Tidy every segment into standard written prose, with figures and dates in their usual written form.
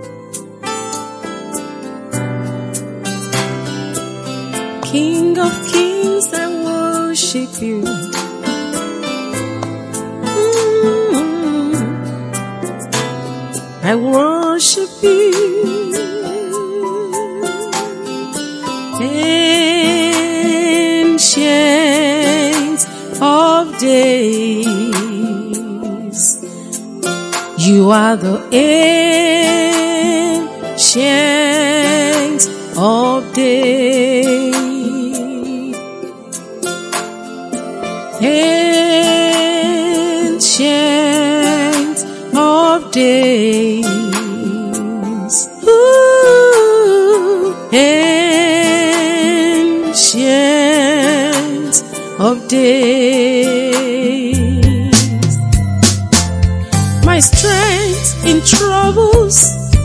King of kings, I worship you. I worship you. Ancient of days, you are the ancient of days. Ancient of days. Ooh, ancient of days. My strength in troubles,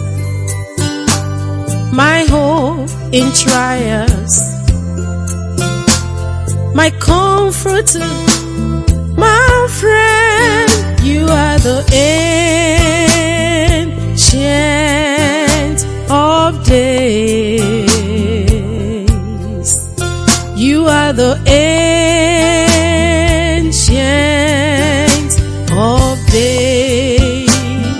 my hope in trials, my comforter, my friend, you are the ancient of days. You are the ancient of days.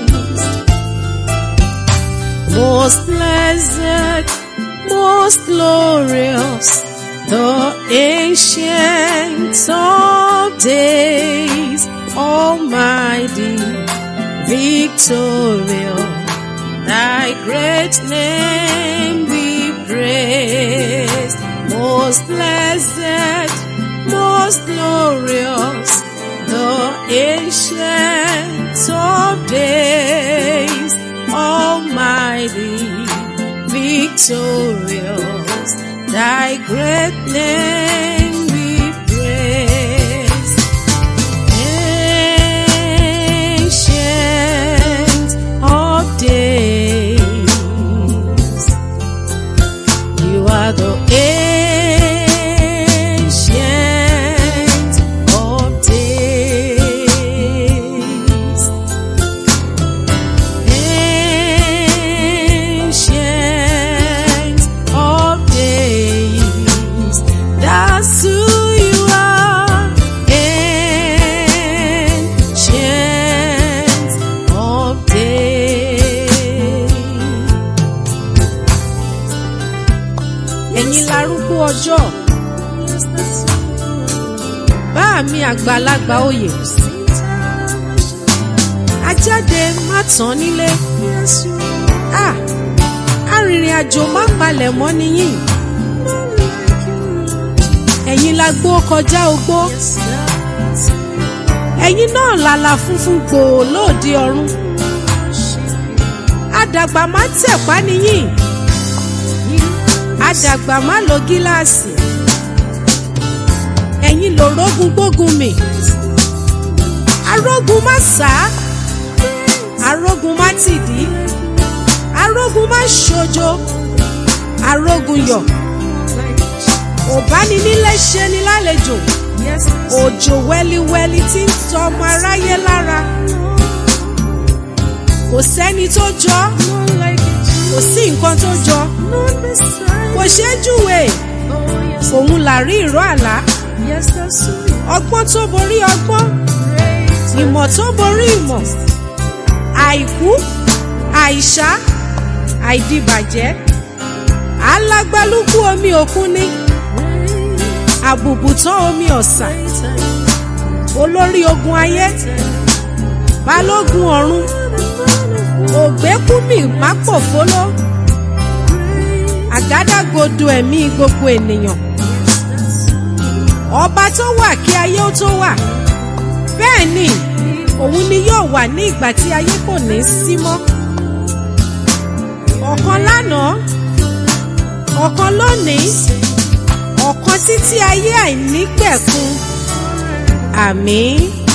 Most blessed, most glorious, the ancient of days, almighty, victorious, thy great name we praise. Most blessed, most glorious, the ancient of days, almighty, victorious, thy great name we praise. Ancient of days, you are the ancient of days. Ancient of days, that's who you are. Ancient of days. Ẹ̀yin lárúgbó ọjọ́, bá mi àgbàlagbà oyè, ajáde má tán nílé, arìnrìn àjò má palẹ̀ mọ́ níyìn. Ẹ̀yin la gbó kọjá ogbó, ẹ̀yin náà làlà funfun gbòò lóde ọ̀run. Àdàgbà má tẹ̀pá níyìn, àdàgbà má lo gíláàsì. Ẹ̀yin lòrógun gbógun mi, arógun má sá, arógun má tìdí, arógun má ṣojo, arógun yọ̀. Òbáni nílé ṣe ni lálejò, òjò wẹ́líwẹ́lí tí ń tọ ọmọ aráyé lára. Kò sẹ́ni tó jọ, kò sí nǹkan tó jọ, kò ṣeé júwe, òun làrí ìró àlá. Ọgbọ́n tó borí ọgbọ́n, ìmọ̀ tó borí ìmọ̀, àìkú, àìṣá, àìdìbàjẹ́, alágbálúgbú omi òkun ni, àbùbùtán omi ọ̀sà, olórí ogun ayé, balógun ọ̀run, ògbékúmì mápòfóló, àgádágodo ẹ̀mí gbogbo ènìyàn, ọba tó wà kí ayé ó tó wà, bẹ́ẹ̀ ni òun ni yóò wà ní ìgbà tí ayé kò ní sí mọ́. Ọ̀kan lánàá, ọ̀kan lónìí, ọ̀kan títí ayé àìnípẹ̀kun. Àmín.